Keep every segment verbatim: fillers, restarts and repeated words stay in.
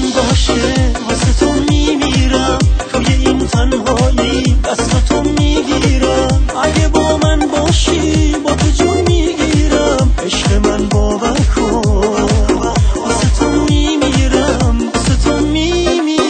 من باشه واسه تو میمیرم، توی این تنهایی دست تو میگیرم. اگه با من باشی با تو جون میگیرم، عشق من باور کن واسه تو میمیرم، واسه تو میمیرم.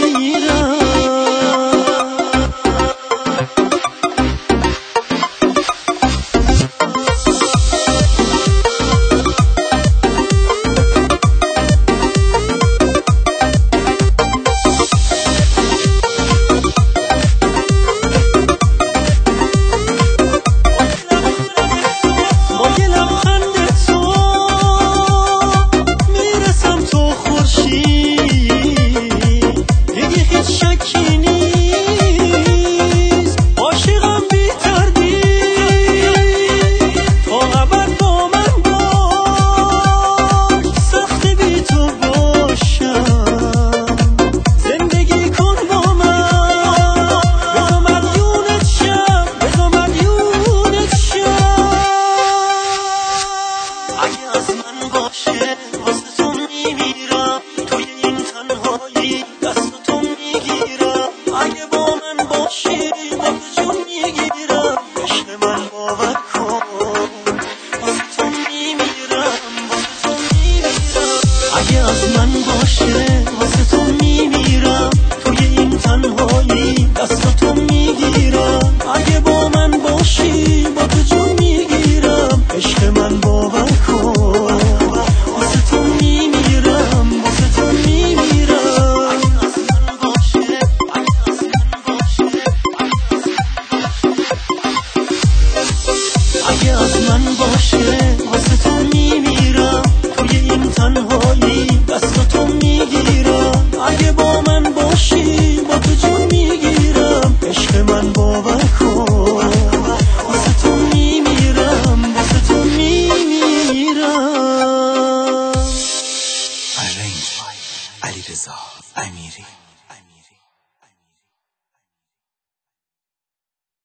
واسه تو میمیرم، توی این تنهایی دست تو میگیرم. اگه با من باشی با تو جون میگیرم، عشق من باور کن واسه تو میمیرم، واسه تو میمیرم. اگه از من باشه واسه تو میمیرم، توی این تنهایی دست تو میگیرم. اگه با من باشی با تو جون میگیرم، عشق من باور کن واسه تو میمیرم، واسه تو میمیرم. اگه از من باشه واسه تو میمیرم، توی این تنهایی دست تو میگیرم. اگه با من باشی با تو جون میگیرم، عشق من باور کن واسه تو میمیرم، واسه تو میمیرم. Arranged by علیرضا امیری.